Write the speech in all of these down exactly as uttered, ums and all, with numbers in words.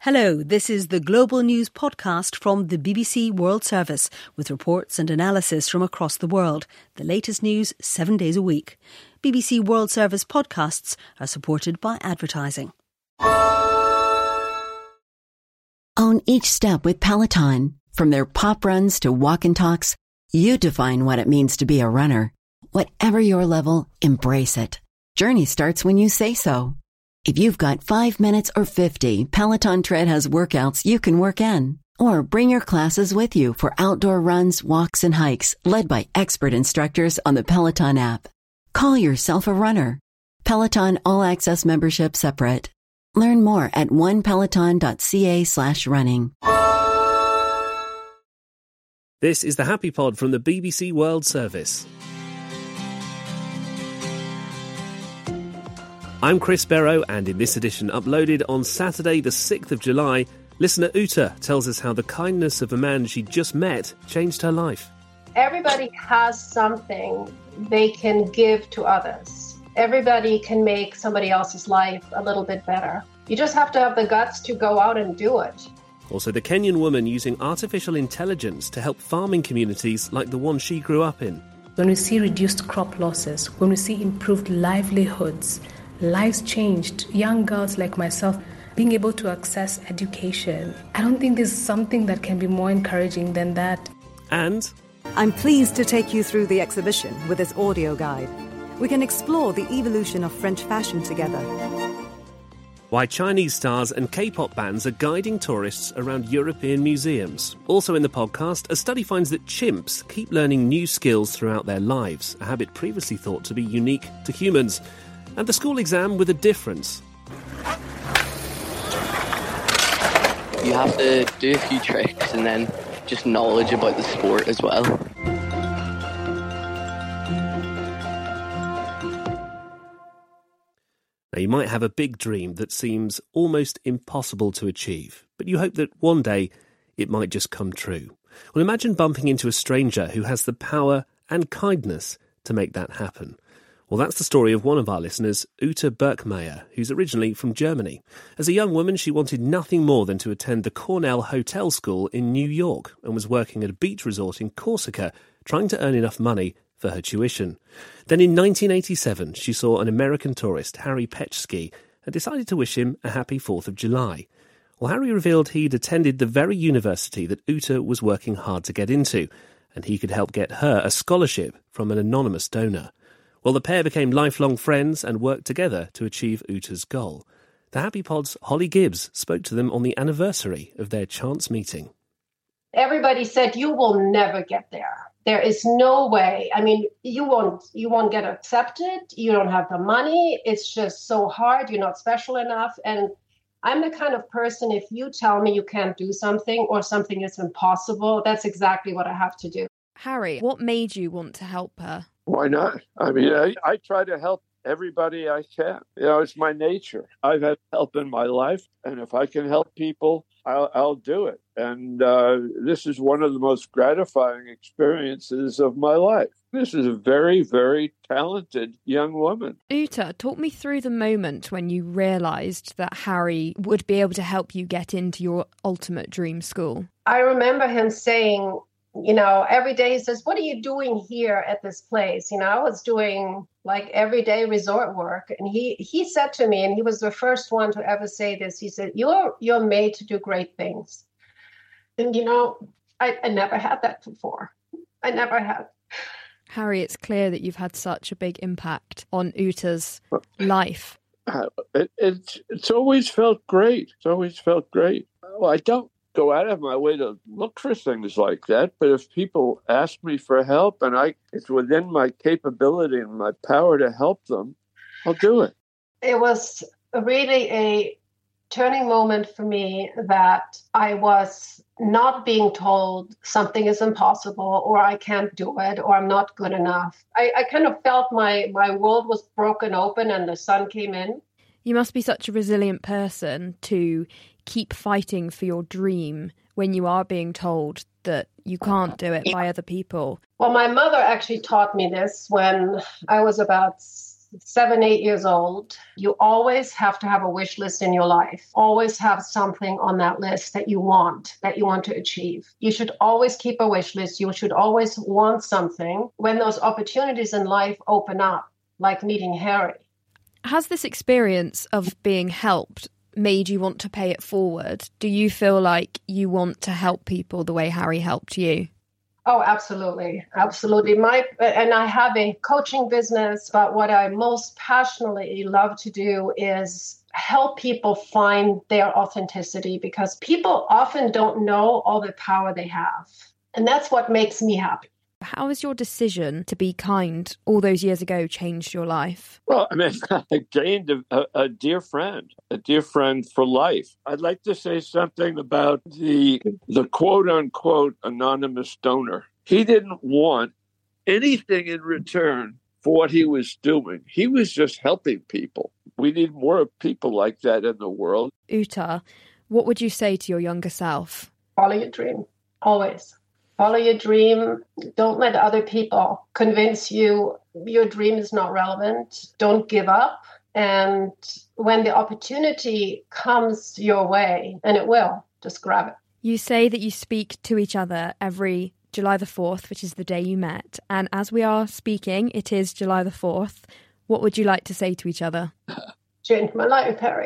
Hello, this is the Global News podcast from the B B C World Service with reports and analysis from across the world. The latest news seven days a week. B B C World Service podcasts are supported by advertising. Own each step with Peloton. From their pop runs to walk and talks, you define what it means to be a runner. Whatever your level, embrace it. Journey starts when you say so. If you've got five minutes or fifty, Peloton Tread has workouts you can work in. Or bring your classes with you for outdoor runs, walks, and hikes led by expert instructors on the Peloton app. Call yourself a runner. Peloton All Access membership separate. Learn more at onepeloton.ca slash running. This is the Happy Pod from the B B C World Service. I'm Chris Barrow, and in this edition, uploaded on Saturday the sixth of July, listener Uta tells us how the kindness of a man she just met changed her life. Everybody has something they can give to others. Everybody can make somebody else's life a little bit better. You just have to have the guts to go out and do it. Also, the Kenyan woman using artificial intelligence to help farming communities like the one she grew up in. When we see reduced crop losses, when we see improved livelihoods, lives changed, young girls like myself being able to access education, I don't think there's something that can be more encouraging than that. And I'm pleased to take you through the exhibition with this audio guide. We can explore the evolution of French fashion together. Why Chinese stars and K-pop bands are guiding tourists around European museums. Also in the podcast, a study finds that chimps keep learning new skills throughout their lives, a habit previously thought to be unique to humans. And the school exam with a difference. You have to do a few tricks and then just knowledge about the sport as well. Now, you might have a big dream that seems almost impossible to achieve, but you hope that one day it might just come true. Well, imagine bumping into a stranger who has the power and kindness to make that happen. Well, that's the story of one of our listeners, Uta Birkmeyer, who's originally from Germany. As a young woman, she wanted nothing more than to attend the Cornell Hotel School in New York and was working at a beach resort in Corsica, trying to earn enough money for her tuition. Then in nineteen eighty-seven, she saw an American tourist, Harry Petschke, and decided to wish him a happy fourth of July. Well, Harry revealed he'd attended the very university that Uta was working hard to get into, and he could help get her a scholarship from an anonymous donor. Well, the pair became lifelong friends and worked together to achieve Uta's goal. The Happy Pod's Holly Gibbs spoke to them on the anniversary of their chance meeting. Everybody said, you will never get there. There is no way. I mean, you won't, you won't get accepted. You don't have the money. It's just so hard. You're not special enough. And I'm the kind of person, if you tell me you can't do something or something is impossible, that's exactly what I have to do. Harry, what made you want to help her? Why not? I mean, I, I try to help everybody I can. You know, it's my nature. I've had help in my life, and if I can help people, I'll, I'll do it. And uh, this is one of the most gratifying experiences of my life. This is a very, very talented young woman. Uta, talk me through the moment when you realised that Harry would be able to help you get into your ultimate dream school. I remember him saying, you know, every day he says, what are you doing here at this place? You know, I was doing like everyday resort work. And he, he said to me, and he was the first one to ever say this, he said, you're, you're made to do great things. And, you know, I, I never had that before. I never had. Harry, it's clear that you've had such a big impact on Uta's life. Uh, it, it's, it's always felt great. It's always felt great. Well, I don't go out of my way to look for things like that. But if people ask me for help and I it's within my capability and my power to help them, I'll do it. It was really a turning moment for me that I was not being told something is impossible or I can't do it or I'm not good enough. I, I kind of felt my, my world was broken open and the sun came in. You must be such a resilient person to keep fighting for your dream when you are being told that you can't do it by other people. Well, my mother actually taught me this when I was about seven, eight years old, you always have to have a wish list in your life. Always have something on that list that you want, that you want to achieve. You should always keep a wish list. You should always want something when those opportunities in life open up, like meeting Harry. Has this experience of being helped made you want to pay it forward? Do you feel like you want to help people the way Harry helped you? Oh, absolutely. Absolutely. My and I have a coaching business, but what I most passionately love to do is help people find their authenticity, because people often don't know all the power they have. And that's what makes me happy. How has your decision to be kind all those years ago changed your life? Well, I mean, I gained a, a, a dear friend, a dear friend for life. I'd like to say something about the the quote-unquote anonymous donor. He didn't want anything in return for what he was doing. He was just helping people. We need more people like that in the world. Uta, what would you say to your younger self? Follow your dream, always. Follow your dream. Don't let other people convince you your dream is not relevant. Don't give up. And when the opportunity comes your way, and it will, just grab it. You say that you speak to each other every July the fourth, which is the day you met. And as we are speaking, it is July the fourth. What would you like to say to each other? Changed my life, Harry.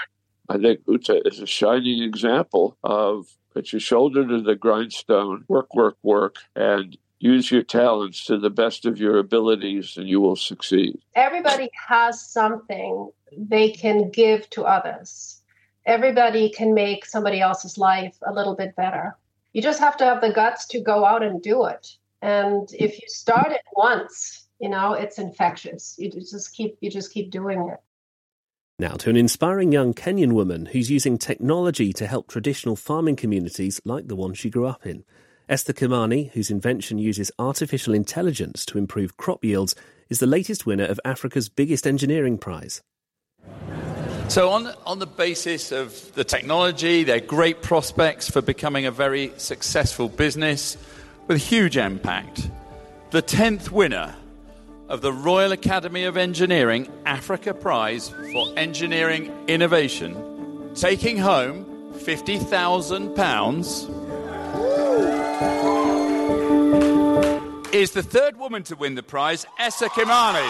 I think Uta is a shining example of put your shoulder to the grindstone, work, work, work, and use your talents to the best of your abilities, and you will succeed. Everybody has something they can give to others. Everybody can make somebody else's life a little bit better. You just have to have the guts to go out and do it. And if you start it once, you know, it's infectious. You just keep, you just keep doing it. Now to an inspiring young Kenyan woman who's using technology to help traditional farming communities like the one she grew up in. Esther Kimani, whose invention uses artificial intelligence to improve crop yields, is the latest winner of Africa's biggest engineering prize. So on, on the basis of the technology, they're great prospects for becoming a very successful business with huge impact. The tenth winner of the Royal Academy of Engineering Africa Prize for Engineering Innovation, taking home fifty thousand pounds, is the third woman to win the prize, Esther Kimani.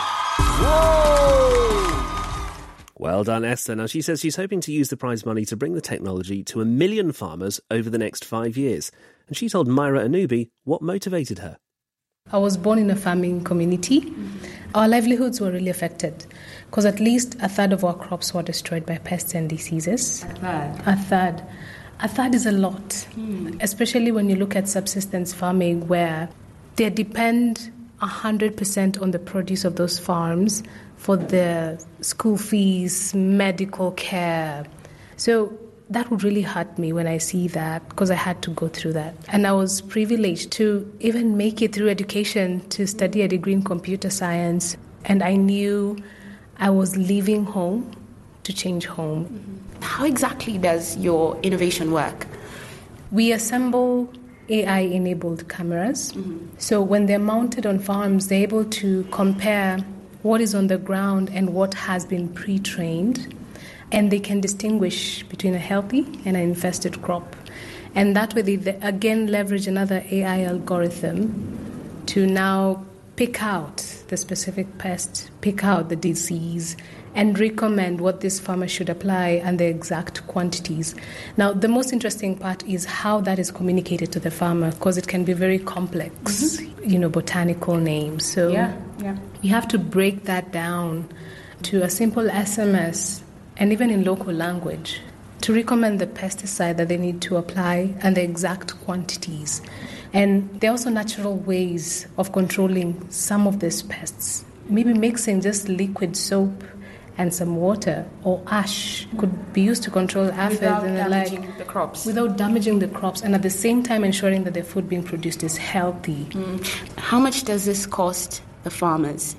Whoa! Well done, Esther. Now, she says she's hoping to use the prize money to bring the technology to a million farmers over the next five years. And she told Myra Anubi what motivated her. I was born in a farming community. Our livelihoods were really affected because at least a third of our crops were destroyed by pests and diseases. A third? A third. A third is a lot, Hmm. especially when you look at subsistence farming where they depend one hundred percent on the produce of those farms for their school fees, medical care. So that would really hurt me when I see that because I had to go through that. And I was privileged to even make it through education to study a degree in computer science. And I knew I was leaving home to change home. Mm-hmm. How exactly does your innovation work? We assemble A I-enabled cameras. Mm-hmm. So when they're mounted on farms, they're able to compare what is on the ground and what has been pre-trained. And they can distinguish between a healthy and an infested crop. And that way they again leverage another A I algorithm to now pick out the specific pest, pick out the disease, and recommend what this farmer should apply and the exact quantities. Now, the most interesting part is how that is communicated to the farmer, because it can be very complex, mm-hmm. you know, botanical names. So yeah, yeah. we have to break that down to a simple S M S, and even in local language, to recommend the pesticide that they need to apply and the exact quantities. And there are also natural ways of controlling some of these pests. Maybe mixing just liquid soap and some water or ash could be used to control aphids without and the damaging like, the crops. Without damaging the crops, and at the same time ensuring that the food being produced is healthy. Mm. How much does this cost the farmers?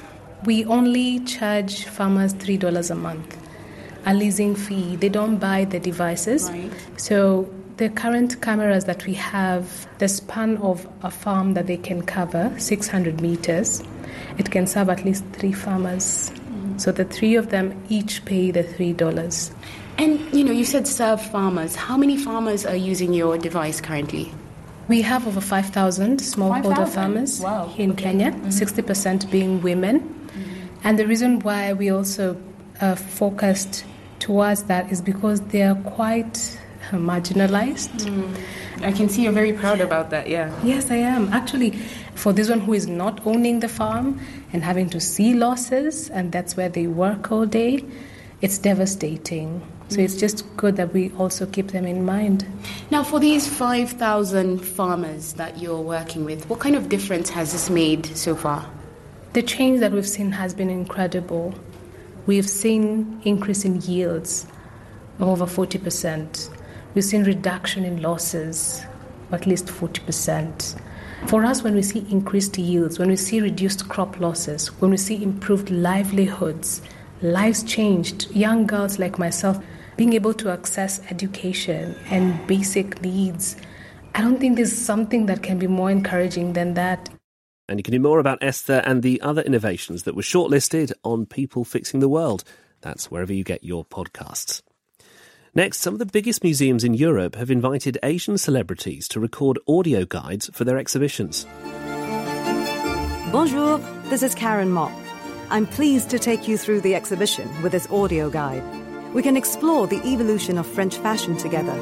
We only charge farmers three dollars a month. A leasing fee. They don't buy the devices. Right. So The current cameras that we have, the span of a farm that they can cover, six hundred meters, it can serve at least three farmers. Mm. So the three of them each pay the three dollars. And, you know, you said serve farmers. How many farmers are using your device currently? We have over five thousand smallholder farmers wow. in okay. Kenya, mm-hmm. sixty percent being women. Mm-hmm. And the reason why we also uh, focused towards that is because they are quite uh, marginalized. Mm. I can see you're very proud about that, yeah. Yes, I am. Actually, for this one who is not owning the farm and having to see losses, and that's where they work all day, it's devastating. So it's just good that we also keep them in mind. Now, for these five thousand farmers that you're working with, what kind of difference has this made so far? The change that we've seen has been incredible. We've seen increase in yields of over forty percent. We've seen reduction in losses of at least forty percent. For us, when we see increased yields, when we see reduced crop losses, when we see improved livelihoods, lives changed, young girls like myself being able to access education and basic needs, I don't think there's something that can be more encouraging than that. And you can hear more about Esther and the other innovations that were shortlisted on People Fixing the World. That's wherever you get your podcasts. Next, some of the biggest museums in Europe have invited Asian celebrities to record audio guides for their exhibitions. Bonjour, this is Karen Mok. I'm pleased to take you through the exhibition with this audio guide. We can explore the evolution of French fashion together.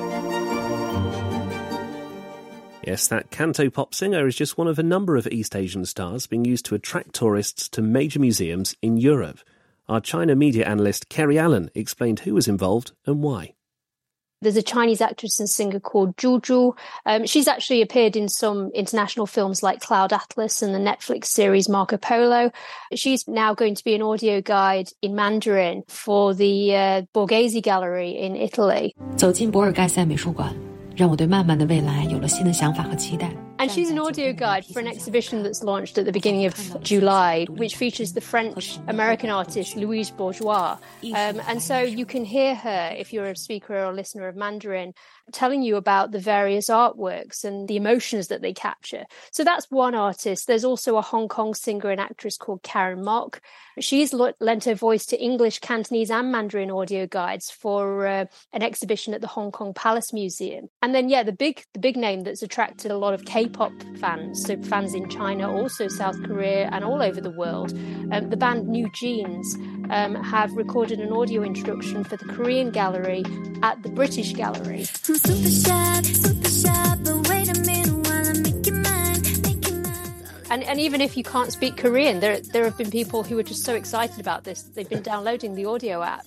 Yes, that Cantopop singer is just one of a number of East Asian stars being used to attract tourists to major museums in Europe. Our China media analyst Kerry Allen explained who was involved and why. There's a Chinese actress and singer called Zhu Zhu. Um, she's actually appeared in some international films like Cloud Atlas and the Netflix series Marco Polo. She's now going to be an audio guide in Mandarin for the uh, Borghese Gallery in Italy. 走进博尔盖塞美术馆，让我对漫漫的未来有了新的想法和期待。 And she's an audio guide for an exhibition that's launched at the beginning of July, which features the French-American artist Louise Bourgeois. Um, and so you can hear her, if you're a speaker or a listener of Mandarin, telling you about the various artworks and the emotions that they capture. So that's one artist. There's also a Hong Kong singer and actress called Karen Mok. She's lent her voice to English, Cantonese and Mandarin audio guides for uh, an exhibition at the Hong Kong Palace Museum. And then, yeah, the big the big name that's attracted a lot of K-pop fans, so fans in China, also South Korea and all over the world. Um, the band New Jeans um, have recorded an audio introduction for the Korean Gallery at the British Gallery. I'm super shy, super shy, but wait a minute while I make you mine, make you mine. And, and even if you can't speak Korean, there there have been people who are just so excited about this. They've been downloading the audio app.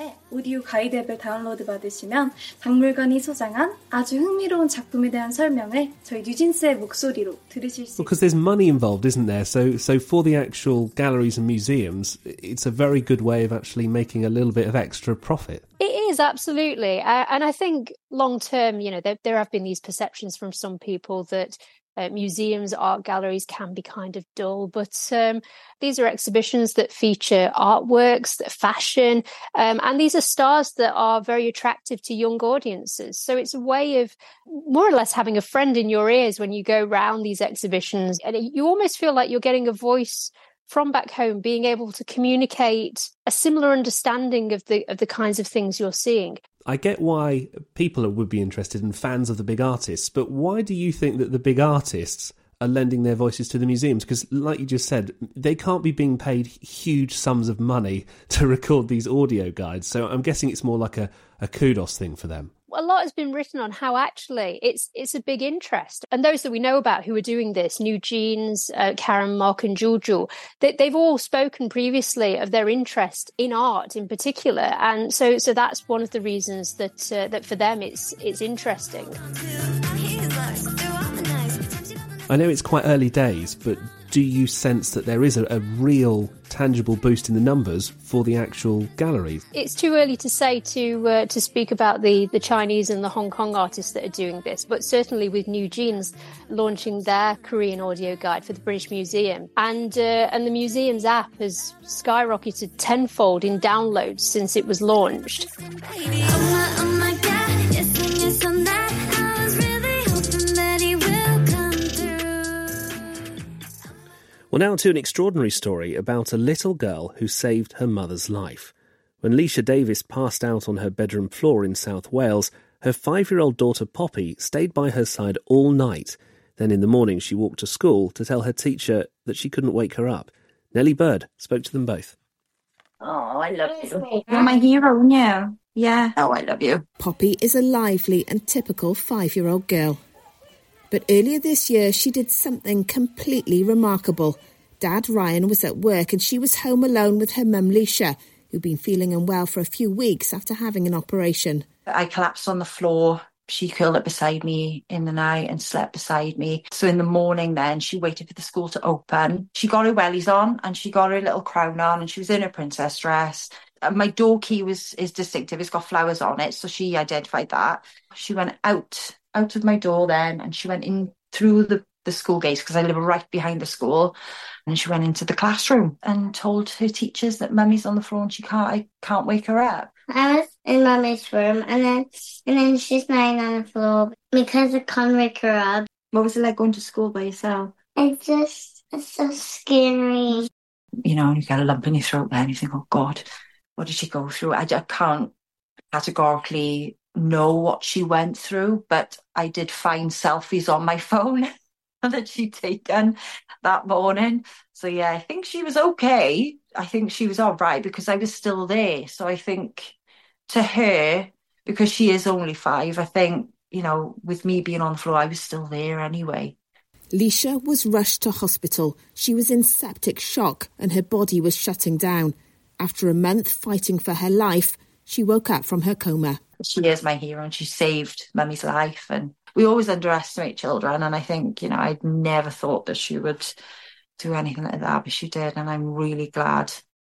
오디오 가이드 앱을 다운로드 받으시면 박물관이 소장한 아주 흥미로운 작품에 대한 설명을 저희 뉴진스의 목소리로 들으실 수 있습니다. Because there's money involved, isn't there? So, so for the actual galleries and museums, it's a very good way of actually making a little bit of extra profit. It is, absolutely. Uh, and I think long term, you know, there, there have been these perceptions from some people that Uh, museums, art galleries can be kind of dull, but um, these are exhibitions that feature artworks, that fashion, um, and these are stars that are very attractive to young audiences. So it's a way of more or less having a friend in your ears when you go round these exhibitions, and you almost feel like you're getting a voice from back home, being able to communicate a similar understanding of the of the kinds of things you're seeing. I get why people would be interested in fans of the big artists, but why do you think that the big artists are lending their voices to the museums? Because, like you just said, they can't be being paid huge sums of money to record these audio guides. So I'm guessing it's more like a, a kudos thing for them. A lot has been written on how actually it's it's a big interest. And those that we know about who are doing this, New Jeans, uh, Karen Mok and Zhu Zhu, they, they've all spoken previously of their interest in art in particular. And so so that's one of the reasons that uh, that for them it's it's interesting. I know it's quite early days, but do you sense that there is a, a real tangible boost in the numbers for the actual galleries? It's too early to say to uh, to speak about the, the Chinese and the Hong Kong artists that are doing this, but certainly with New Jeans launching their Korean audio guide for the British Museum. And, uh, and the museum's app has skyrocketed tenfold in downloads since it was launched. Oh my, oh my God, yes, yes, on that. Well, now to an extraordinary story about a little girl who saved her mother's life. When Leisha Davis passed out on her bedroom floor in South Wales, her five-year-old daughter Poppy stayed by her side all night. Then in the morning she walked to school to tell her teacher that she couldn't wake her up. Nellie Bird spoke to them both. Oh, I love you. You're my hero now. Yeah. Oh, I love you. Poppy is a lively and typical five-year-old girl. But earlier this year, she did something completely remarkable. Dad Ryan was at work and she was home alone with her mum Leisha, who'd been feeling unwell for a few weeks after having an operation. I collapsed on the floor. She curled up beside me in the night and slept beside me. So in the morning then, she waited for the school to open. She got her wellies on and she got her little crown on and she was in her princess dress. And my door key was is distinctive. It's got flowers on it. So she identified that. She went out, out of my door then and she went in through the, the school gates because I live right behind the school. And she went into the classroom and told her teachers that Mummy's on the floor and she can't, I can't wake her up. I was in Mummy's room and then and then she's lying on the floor because I can't wake her up. What was it like going to school by yourself? It's just, it's so scary. You know, you get a lump in your throat there and you think, oh God, what did she go through? I, I can't categorically know what she went through, but I did find selfies on my phone that she'd taken that morning. So yeah, I think she was okay. I think she was all right because I was still there. So I think to her, because she is only five, I think, you know, with me being on the floor, I was still there anyway. Leisha was rushed to hospital. She was in septic shock and her body was shutting down. After a month fighting for her life, she woke up from her coma. She is my hero and she saved Mummy's life. And we always underestimate children. And I think, you know, I'd never thought that she would do anything like that, but she did. And I'm really glad.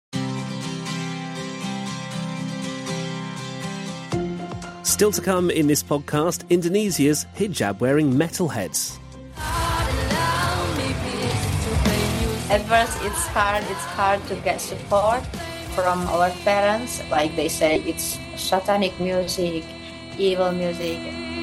Still to come in this podcast, Indonesia's hijab-wearing metalheads. At first it's hard, it's hard to get support from our parents. Like they say, it's satanic music, evil music.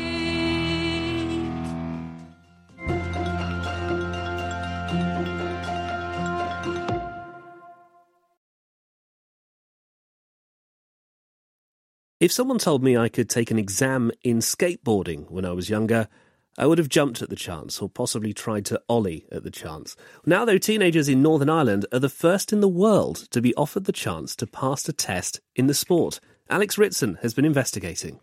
If someone told me I could take an exam in skateboarding when I was younger, I would have jumped at the chance or possibly tried to ollie at the chance. Now, though, teenagers in Northern Ireland are the first in the world to be offered the chance to pass a test in the sport. Alex Ritson has been investigating.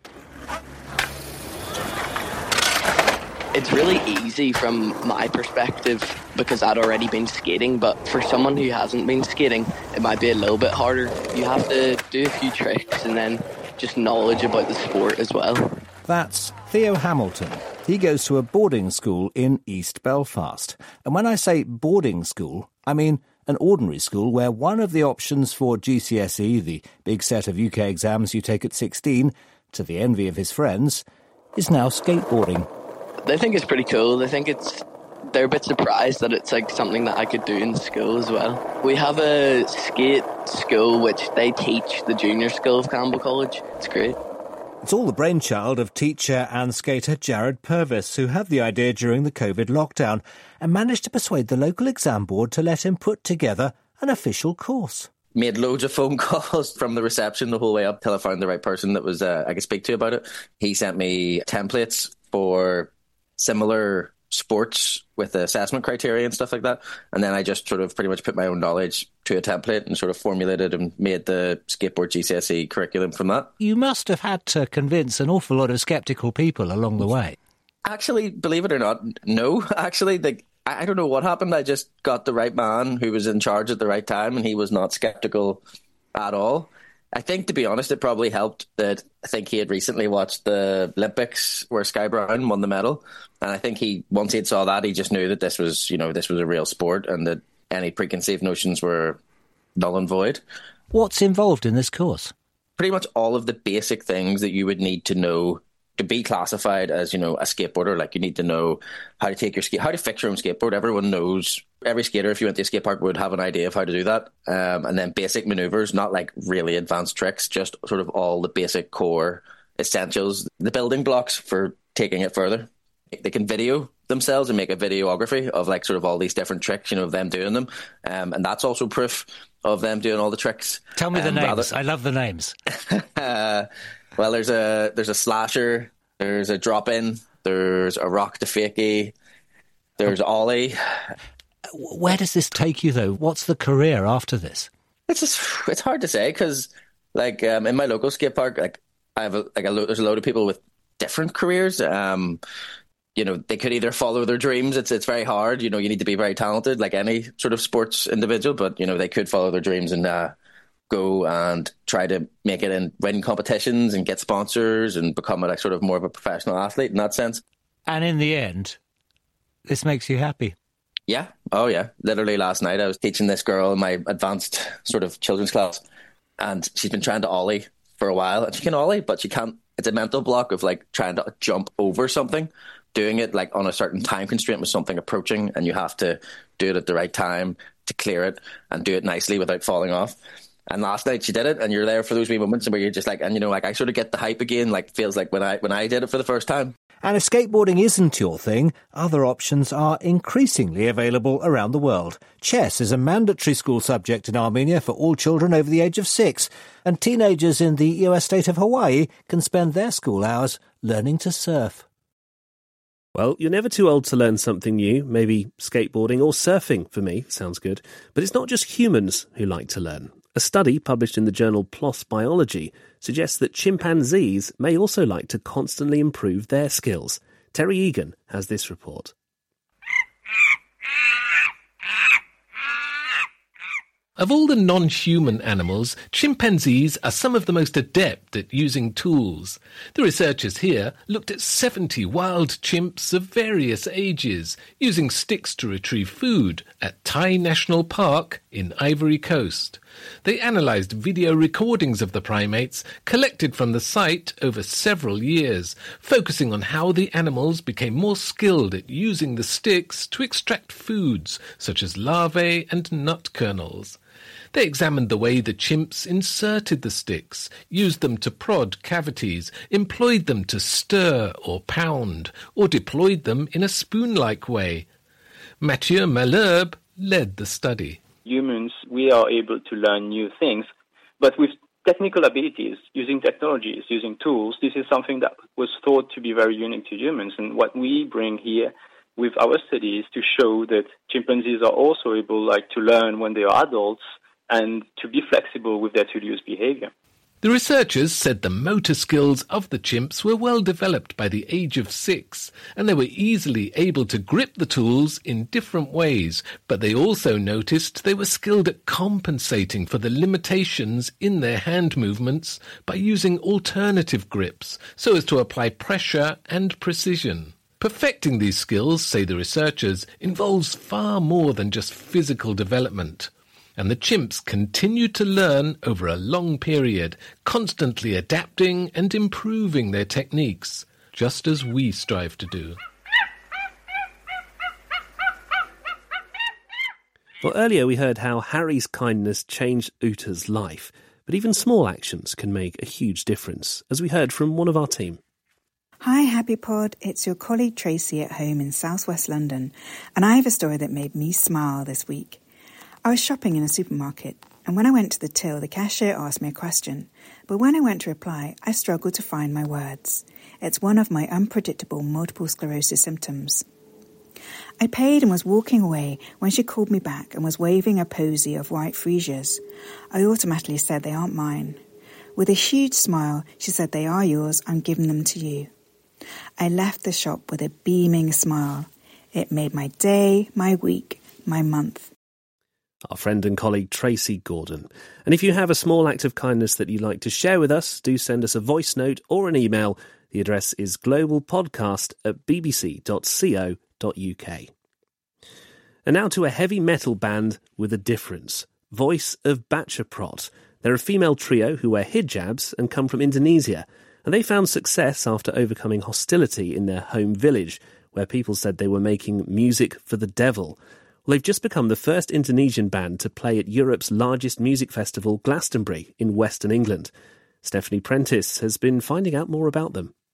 It's really easy from my perspective because I'd already been skating, but for someone who hasn't been skating, it might be a little bit harder. You have to do a few tricks and then just knowledge about the sport as well. That's Theo Hamilton. He goes to a boarding school in East Belfast. And when I say boarding school, I mean an ordinary school where one of the options for G C S E, the big set of U K exams you take at sixteen, to the envy of his friends, is now skateboarding. They think it's pretty cool. They think it's... They're a bit surprised that it's like something that I could do in school as well. We have a skate school which they teach the junior school of Campbell College. It's great. It's all the brainchild of teacher and skater Jared Purvis, who had the idea during the COVID lockdown and managed to persuade the local exam board to let him put together an official course. Made loads of phone calls from the reception the whole way up till I found the right person that was uh, I could speak to about it. He sent me templates for similar sports with the assessment criteria and stuff like that, and then I just sort of pretty much put my own knowledge to a template and sort of formulated and made the skateboard G C S E curriculum from that. You must have had to convince an awful lot of sceptical people along the way. Actually, believe it or not, no. Actually, the, I don't know what happened. I just got the right man who was in charge at the right time, and he was not sceptical at all. I think, to be honest, it probably helped that I think he had recently watched the Olympics where Sky Brown won the medal. And I think he, once he saw that, he just knew that this was, you know, this was a real sport and that any preconceived notions were null and void. What's involved in this course? Pretty much all of the basic things that you would need to know to be classified as, you know, a skateboarder. Like you need to know how to take your skate, how to fix your own skateboard. Everyone knows, every skater, if you went to a skate park, would have an idea of how to do that. Um, and then basic maneuvers, not like really advanced tricks, just sort of all the basic core essentials, the building blocks for taking it further. They can video themselves and make a videography of like sort of all these different tricks, you know, of them doing them. Um, and that's also proof of them doing all the tricks. Tell me the um, names. rather- I love the names. uh, well, there's a there's a slasher, there's a drop in, there's a rock to fakie, there's ollie. Where does this take you, though? What's the career after this? It's just, it's hard to say because, like, um, in my local skate park, like I have a, like a lo- there's a load of people with different careers. Um, you know, they could either follow their dreams. It's it's very hard. You know, you need to be very talented, like any sort of sports individual. But you know, they could follow their dreams and uh, go and try to make it and win competitions and get sponsors and become a, like sort of more of a professional athlete in that sense. And in the end, this makes you happy. Yeah. Oh, yeah. Literally last night I was teaching this girl in my advanced sort of children's class, and she's been trying to ollie for a while, and she can ollie, but she can't. It's a mental block of like trying to jump over something, doing it like on a certain time constraint with something approaching, and you have to do it at the right time to clear it and do it nicely without falling off. And last night she did it, and you're there for those wee moments where you're just like, and you know, like I sort of get the hype again, like feels like when I when I did it for the first time. And if skateboarding isn't your thing, other options are increasingly available around the world. Chess is a mandatory school subject in Armenia for all children over the age of six, and teenagers in the U S state of Hawaii can spend their school hours learning to surf. Well, you're never too old to learn something new. Maybe skateboarding or surfing, for me, sounds good. But it's not just humans who like to learn. A study published in the journal PLOS Biology suggests that chimpanzees may also like to constantly improve their skills. Terry Egan has this report. Of all the non-human animals, chimpanzees are some of the most adept at using tools. The researchers here looked at seventy wild chimps of various ages, using sticks to retrieve food at Tai National Park in Ivory Coast. They analysed video recordings of the primates collected from the site over several years, focusing on how the animals became more skilled at using the sticks to extract foods, such as larvae and nut kernels. They examined the way the chimps inserted the sticks, used them to prod cavities, employed them to stir or pound, or deployed them in a spoon-like way. Mathieu Malherbe led the study. Humans, we are able to learn new things, but with technical abilities, using technologies, using tools, this is something that was thought to be very unique to humans. And what we bring here with our study is to show that chimpanzees are also able like to learn when they are adults and to be flexible with their tool-use behavior. The researchers said the motor skills of the chimps were well developed by the age of six, and they were easily able to grip the tools in different ways, but they also noticed they were skilled at compensating for the limitations in their hand movements by using alternative grips so as to apply pressure and precision. Perfecting these skills, say the researchers, involves far more than just physical development. And the chimps continued to learn over a long period, constantly adapting and improving their techniques, just as we strive to do. Well, earlier we heard how Harry's kindness changed Uta's life, but even small actions can make a huge difference, as we heard from one of our team. Hi, Happy Pod. It's your colleague Tracy at home in southwest London, and I have a story that made me smile this week. I was shopping in a supermarket, and when I went to the till, the cashier asked me a question, but when I went to reply, I struggled to find my words. It's one of my unpredictable multiple sclerosis symptoms. I paid and was walking away when she called me back and was waving a posy of white freesias. I automatically said they aren't mine. With a huge smile, she said, "They are yours, I'm giving them to you." I left the shop with a beaming smile. It made my day, my week, my month. Our friend and colleague Tracy Gordon. And if you have a small act of kindness that you'd like to share with us, do send us a voice note or an email. The address is globalpodcast at bbc dot co dot uk. And now to a heavy metal band with a difference. Voice of Bachaprot. They're a female trio who wear hijabs and come from Indonesia. And they found success after overcoming hostility in their home village, where people said they were making music for the devil. Well, they've just become the first Indonesian band to play at Europe's largest music festival, Glastonbury, in Western England. Stephanie Prentice has been finding out more about them.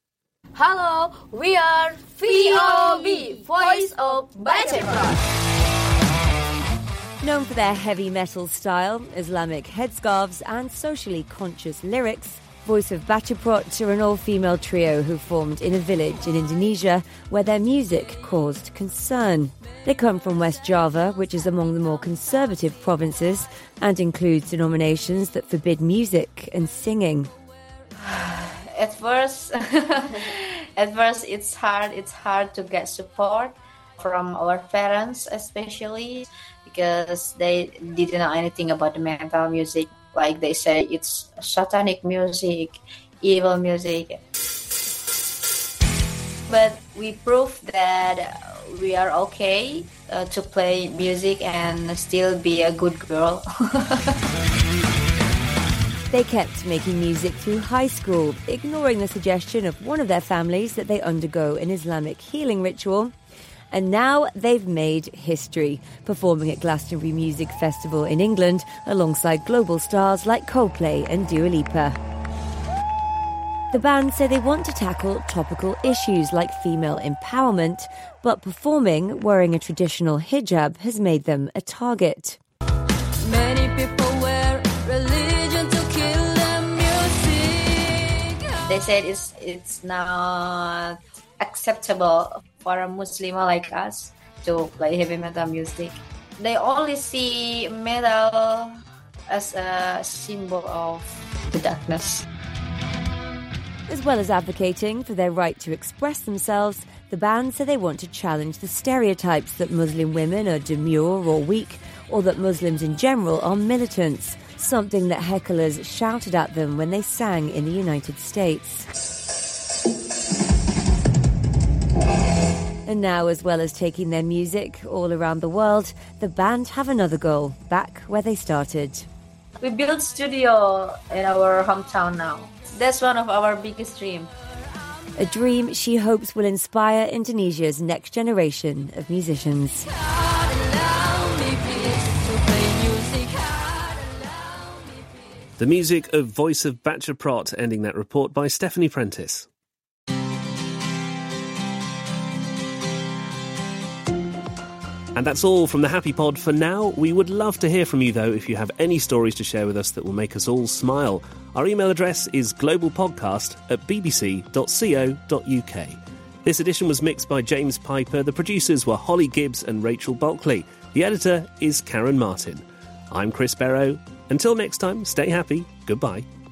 Hello, we are V O B, Voice of Butterprot. Known for their heavy metal style, Islamic headscarves and socially conscious lyrics, Voice of Butterprot are an all-female trio who formed in a village in Indonesia where their music caused concern. They come from West Java, which is among the more conservative provinces and includes denominations that forbid music and singing. At first, at first it's hard. It's hard to get support from our parents, especially because they didn't know anything about the metal music. Like they say, it's satanic music, evil music. But we proved that we are okay uh, to play music and still be a good girl. They kept making music through high school, ignoring the suggestion of one of their families that they undergo an Islamic healing ritual. And now they've made history, performing at Glastonbury Music Festival in England alongside global stars like Coldplay and Dua Lipa. The band say they want to tackle topical issues like female empowerment, but performing wearing a traditional hijab has made them a target. Many people wear religion to kill their music. They said it's it's not acceptable for a Muslim like us to play heavy metal music. They only see metal as a symbol of the darkness. As well as advocating for their right to express themselves, the band say they want to challenge the stereotypes that Muslim women are demure or weak, or that Muslims in general are militants, something that hecklers shouted at them when they sang in the United States. And now, as well as taking their music all around the world, the band have another goal, back where they started. We built studio in our hometown now. That's one of our biggest dreams. A dream she hopes will inspire Indonesia's next generation of musicians. The music of Voice of Butterprot, ending that report by Stephanie Prentice. And that's all from the Happy Pod for now. We would love to hear from you, though, if you have any stories to share with us that will make us all smile. Our email address is globalpodcast at b b c dot co dot u k. This edition was mixed by James Piper. The producers were Holly Gibbs and Rachel Bulkley. The editor is Karen Martin. I'm Chris Barrow. Until next time, stay happy. Goodbye.